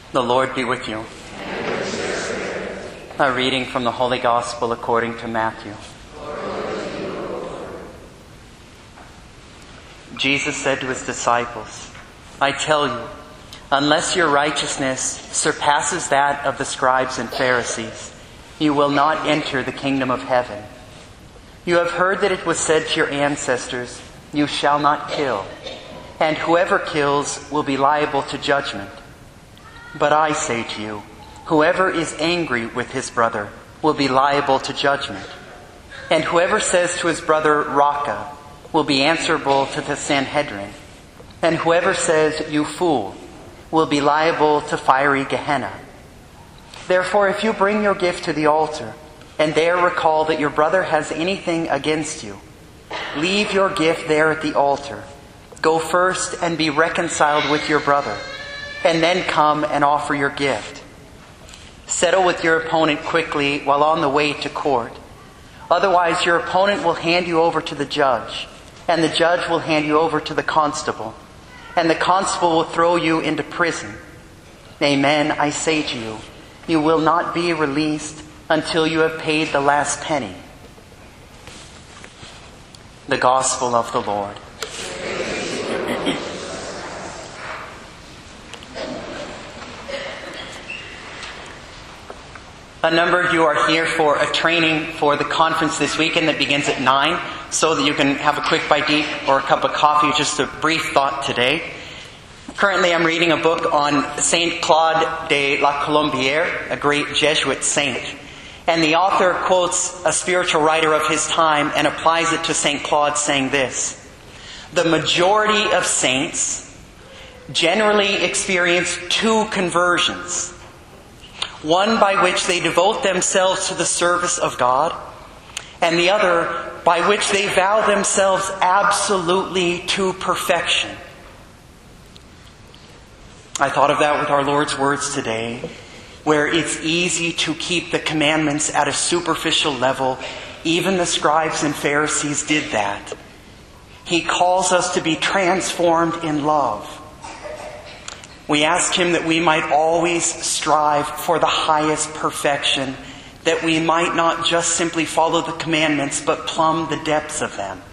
The Lord be with you. A reading from the Holy Gospel according to Matthew. Jesus said to his disciples, I tell you, unless your righteousness surpasses that of the scribes and Pharisees, you will not enter the kingdom of heaven. You have heard that it was said to your ancestors, you shall not kill, and whoever kills will be liable to judgment. But I say to you, whoever is angry with his brother will be liable to judgment. And whoever says to his brother, Raca, will be answerable to the Sanhedrin. And whoever says, you fool, will be liable to fiery Gehenna. Therefore, if you bring your gift to the altar, and there recall that your brother has anything against you, leave your gift there at the altar. Go first and be reconciled with your brother, and then come and offer your gift. Settle with your opponent quickly while on the way to court. Otherwise, your opponent will hand you over to the judge, and the judge will hand you over to the constable, and the constable will throw you into prison. Amen, I say to you, you will not be released until you have paid the last penny. The Gospel of the Lord. A number of you are here for a training for the conference this weekend that begins at 9, so that you can have a quick bite to eat or a cup of coffee. Just a brief thought today. Currently I'm reading a book on Saint Claude de la Colombière, a great Jesuit saint. And the author quotes a spiritual writer of his time and applies it to Saint Claude, saying this: the majority of saints generally experience two conversions. One by which they devote themselves to the service of God, and the other by which they vow themselves absolutely to perfection. I thought of that with our Lord's words today, where it's easy to keep the commandments at a superficial level. Even the scribes and Pharisees did that. He calls us to be transformed in love. We ask Him that we might always strive for the highest perfection, that we might not just simply follow the commandments, but plumb the depths of them.